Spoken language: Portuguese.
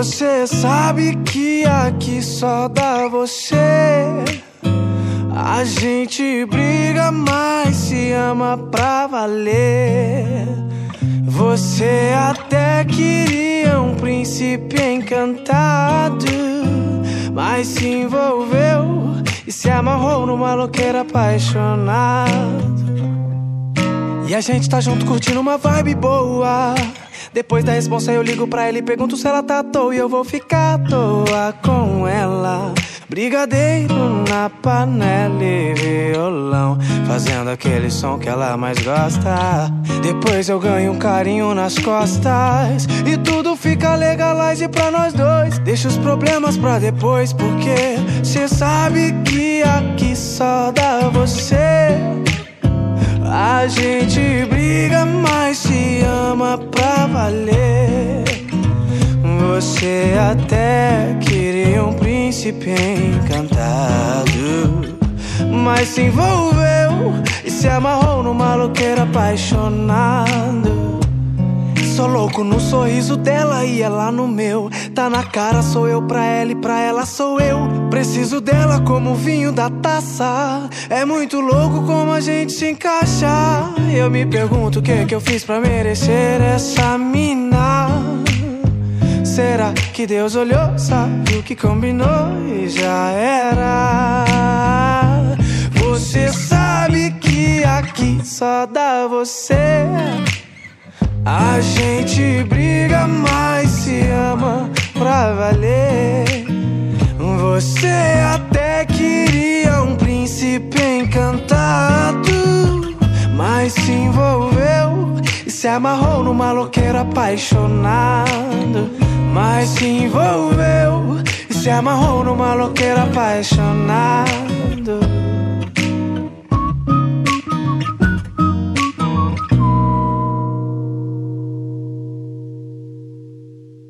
Você sabe que aqui só dá você. A gente briga, mas se ama pra valer. Você até queria um príncipe encantado, mas se envolveu e se amarrou numa louqueira apaixonado. E a gente tá junto curtindo uma vibe boa. Depois da responsa eu ligo pra ela e pergunto se ela tá à toa. E eu vou ficar à toa com ela. Brigadeiro na panela e violão, fazendo aquele som que ela mais gosta. Depois eu ganho um carinho nas costas e tudo fica legalize pra nós dois. Deixa os problemas pra depois, porque cê sabe que aqui só dá você. A gente briga, mas se ama pra valer. Você até queria um príncipe encantado, mas se envolveu e se amarrou numa louqueira apaixonado. Sou louco no sorriso dela e ela no meu. Tá na cara, sou eu pra ela e pra ela sou eu. Preciso dela como o vinho da taça. É muito louco como a gente se encaixa. Eu me pergunto o que eu fiz pra merecer essa mina. Será que Deus olhou, sabe o que combinou e já era? Você sabe que aqui só dá você. A gente briga, mas se ama pra valer. Você até queria um príncipe encantado, mas se envolveu e se amarrou numa louqueira apaixonado. Mas se envolveu e se amarrou numa louqueira apaixonado.